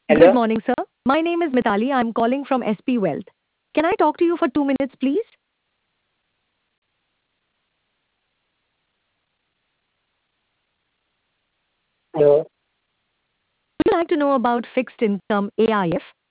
Good Hello? morning, sir. My name is Mitali. I'm calling from SP Wealth. Can I talk to you for 2 minutes, please? Hello? Would you like to know about fixed income AIF?